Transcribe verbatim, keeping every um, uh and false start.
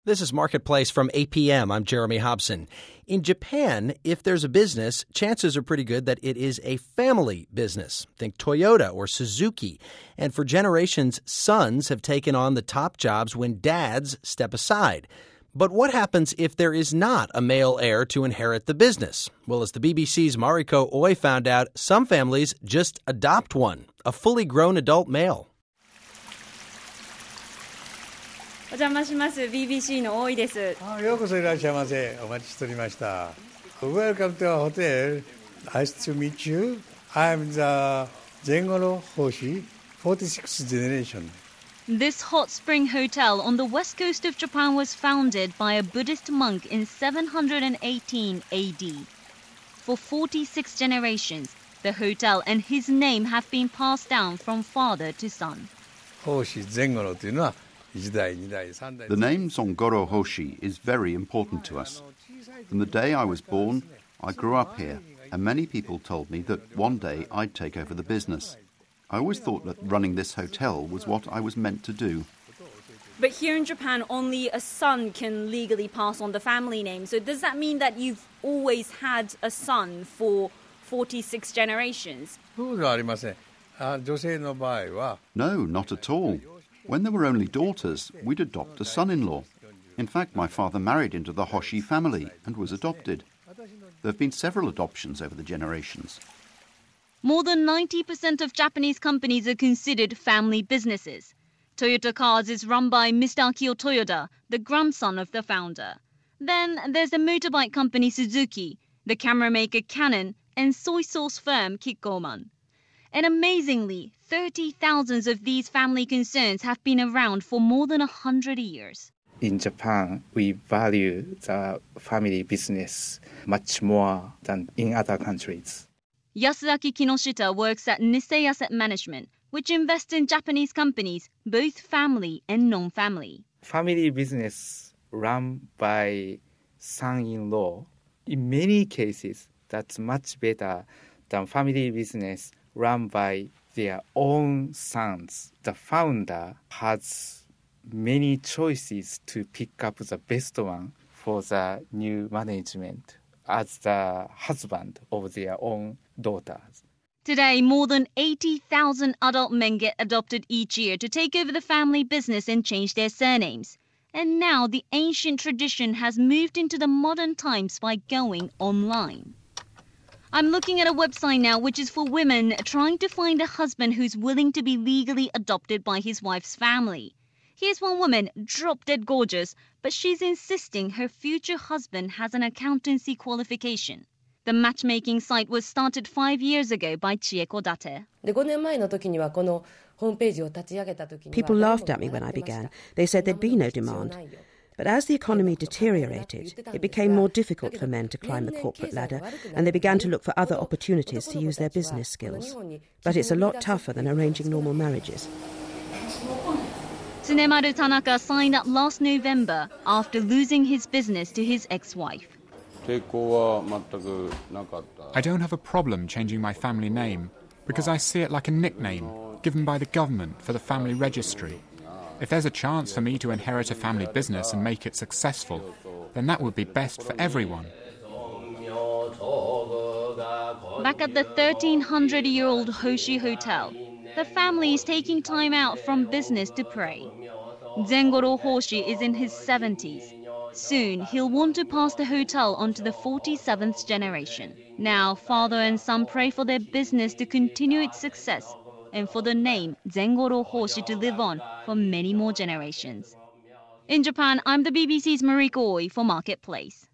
This is Marketplace from A P M. I'm Jeremy Hobson. In Japan, if there's a business, chances are pretty good that it is a family business. Think Toyota or Suzuki. And for generations, sons have taken on the top jobs when dads step aside. But what happens if there is not a male heir to inherit the business? Well, as the B B C's Mariko Oi found out, some families just adopt one, a fully grown adult male. お邪魔します。ビービーシー の大井です。 あ、ようこそいらっしゃいませ。お待ちしておりました。Welcome to our hotel. Nice to meet you. I'm the Zengoro Hoshi, forty-sixth generation. This hot spring hotel on the west coast of Japan was founded by a Buddhist monk in seven hundred eighteen A D. For forty-six generations, the hotel and his name have been passed down from father to son. Hoshi Zengoro というのは The name Zongoro Hoshi is very important to us. From the day I was born, I grew up here, and many people told me that one day I'd take over the business. I always thought that running this hotel was what I was meant to do. But here in Japan, only a son can legally pass on the family name. So does that mean that you've always had a son for forty-six generations? No, not at all. When there were only daughters, we'd adopt a son-in-law. In fact, my father married into the Hoshi family and was adopted. There have been several adoptions over the generations. More than ninety percent of Japanese companies are considered family businesses. Toyota Cars is run by Mister Akio Toyoda, the grandson of the founder. Then there's the motorbike company Suzuki, the camera maker Canon, and soy sauce firm Kikkoman. And amazingly, thirty thousand of these family concerns have been around for more than one hundred years. In Japan, we value the family business much more than in other countries. Yasuaki Kinoshita works at Nissei Asset Management, which invests in Japanese companies, both family and non-family. Family business run by son-in-law, in many cases, that's much better than family business run by their own sons. The founder has many choices to pick up the best one for the new management as the husband of their own daughters. Today, more than eighty thousand adult men get adopted each year to take over the family business and change their surnames. And now the ancient tradition has moved into the modern times by going online. I'm looking at a website now which is for women trying to find a husband who's willing to be legally adopted by his wife's family. Here's one woman, drop dead gorgeous, but she's insisting her future husband has an accountancy qualification. The matchmaking site was started five years ago by Chieko Date. People laughed at me when I began. They said there'd be no demand. But as the economy deteriorated, it became more difficult for men to climb the corporate ladder, and they began to look for other opportunities to use their business skills. But it's a lot tougher than arranging normal marriages. Tsunemaru Tanaka signed up last November after losing his business to his ex-wife. I don't have a problem changing my family name because I see it like a nickname given by the government for the family registry. If there's a chance for me to inherit a family business and make it successful, then that would be best for everyone. Back at the thirteen hundred year old Hoshi Hotel, the family is taking time out from business to pray. Zengoro Hoshi is in his seventies. Soon, he'll want to pass the hotel on to the forty-seventh generation. Now, father and son pray for their business to continue its success and for the name Zengoro Hoshi to live on for many more generations. In Japan, I'm the B B C's Mariko Oi for Marketplace.